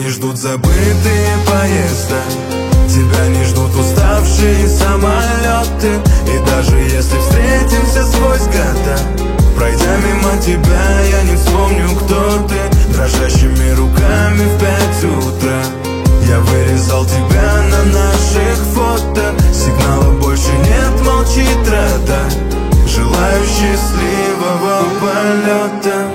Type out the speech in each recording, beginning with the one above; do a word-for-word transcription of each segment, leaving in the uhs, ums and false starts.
не ждут забытые поезда, тебя не ждут уставшие самолеты. И даже если встретимся сквозь года, пройдя мимо тебя, я не вспомню, кто ты. Дрожащими руками в пять утра я вырезал тебя на наших фото. Сигнала больше нет, молчит радар. Желаю счастливого полета.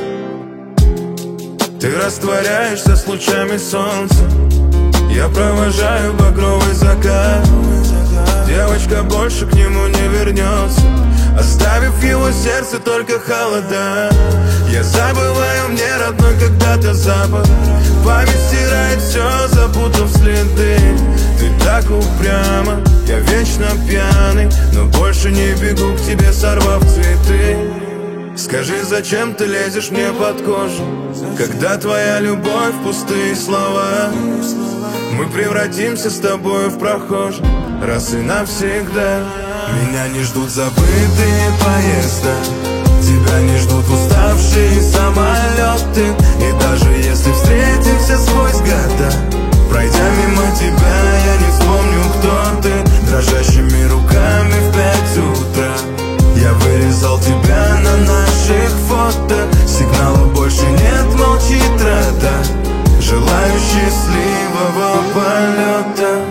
Ты растворяешься с лучами солнца, я провожаю багровый закат. Девочка больше к нему не вернется, оставив в его сердце только холода. Я забываю мне родной когда-то запах, память стирает все, запутав следы. Ты так упряма, я вечно пьяный, но больше не бегу к тебе, сорвав цветы. Скажи, зачем ты лезешь мне под кожу, когда твоя любовь пустые слова? Мы превратимся с тобою в прохожих раз и навсегда. Меня не ждут забытые поезда, тебя не ждут уставшие самолеты. И даже если встретимся сквозь года, пройдя мимо тебя, я не вспомню, кто ты. Дрожащими руками в пять утра я вырезал тебя на наших фото. Сигнала больше нет, молчит радар. Желаю счастливого полета.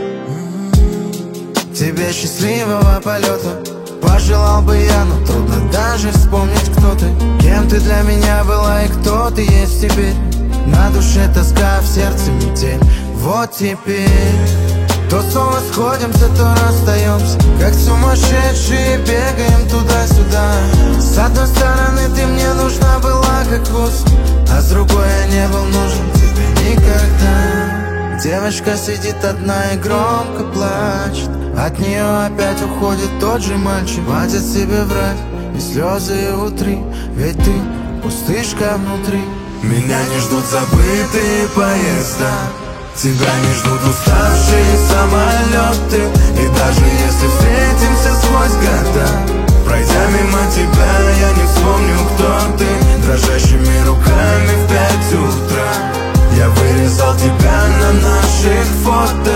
Тебе счастливого полета пожелал бы я, но трудно даже вспомнить, кто ты. Кем ты для меня была и кто ты есть теперь. На душе тоска, в сердце метель. Вот теперь то снова сходимся, то расстаемся, как сумасшедшие бегаем туда-сюда. С одной стороны ты мне нужна была как воздух, а с другой я не был нужен тебе никогда. Девочка сидит одна и громко плачет, от нее опять уходит тот же мальчик. Хватит себе врать, и слезы его три, ведь ты пустышка внутри. Меня не ждут забытые поезда, тебя не ждут уставшие самолеты. И даже если встретимся сквозь года, пройдя мимо тебя, я не вспомню, кто ты. Дрожащими руками в пять утра я вырезал тебя на наших фото.